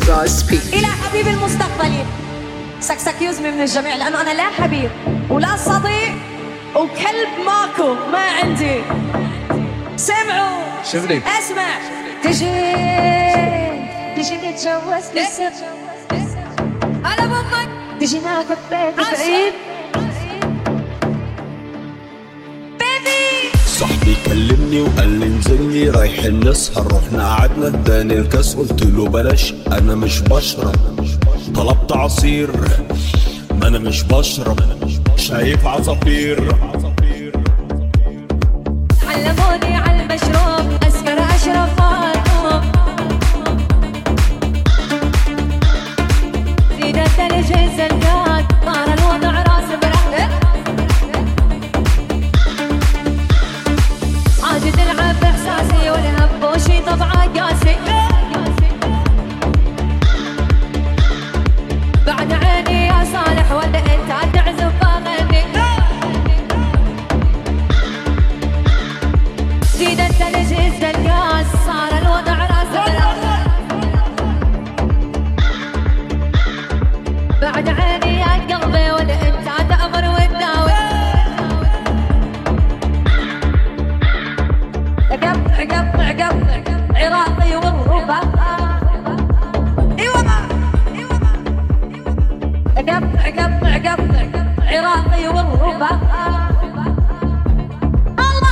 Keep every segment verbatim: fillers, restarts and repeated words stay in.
إلى حبيبي المستقبلي سكسك يوزمي من الجميع، لأنه أنا لا حبيب ولا صديق وكلب ماكو ما عندي. سمعوا شوفني اسمع، تجي تجي نتجوز لسه على بطك، تجي ناخد بيت بعيد صاحبي كلمني وقال لي انزلني رايحين نسهر، رحنا قعدنا اداني الكاس قلت له بلاش انا مش بشرب، طلبت عصير ما انا مش بشرب، شايف عصافير علموني على المشروب اسكر اشرب فاطمه، زيد الثلج الزلقات صار الوضع راس برحله، عادي تلعب باحساسي والهم بوشي طبعا قاسي، بعد عيني يا صالح ولا انت تعزف اغني، زيد الثلج الزلقات صار الوضع راس برحله، بعد عيني يا قلبي ولا انت تأمر وتداوي، قطع قطع قطع عراقي والربا، ايوه قطع قطع قطع عراقي والربا، الله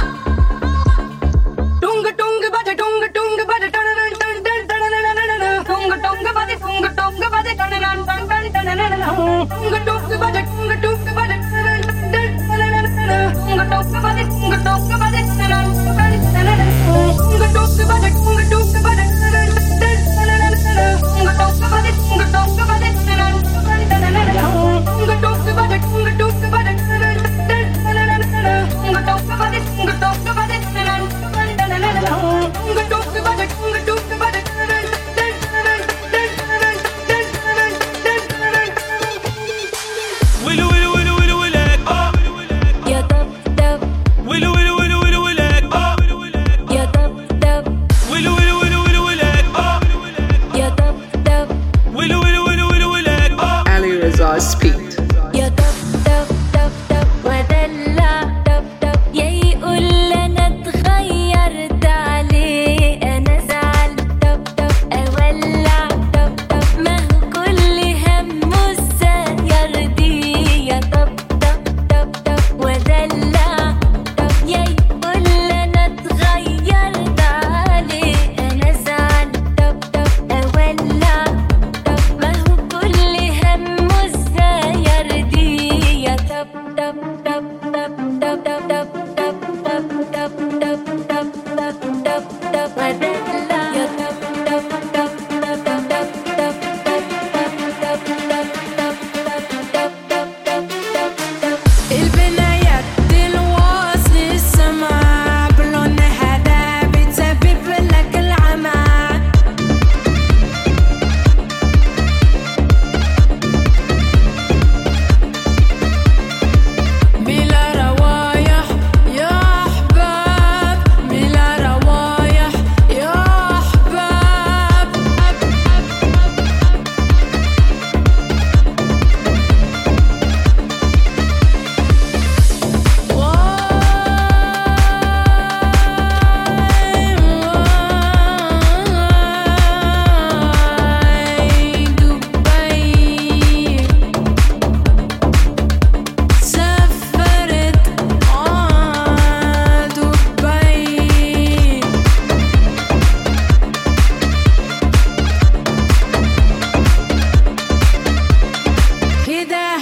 دونغ دونغ بدا دونغ دونغ بدا دونغ دونغ بدا دونغ دونغ بدا دونغ دونغ بدا دونغ دونغ بدا Speed.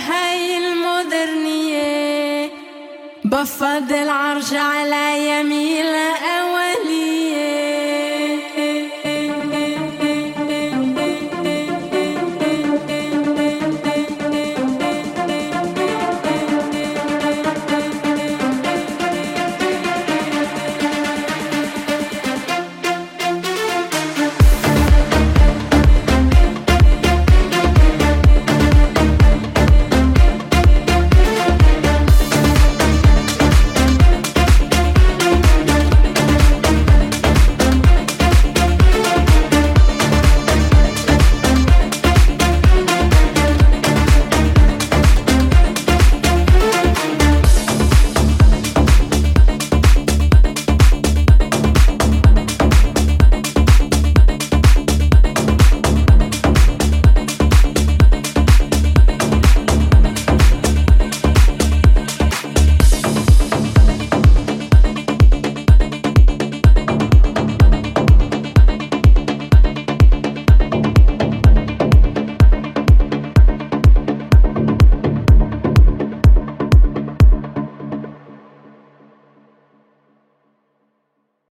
بفضل العرش على يمين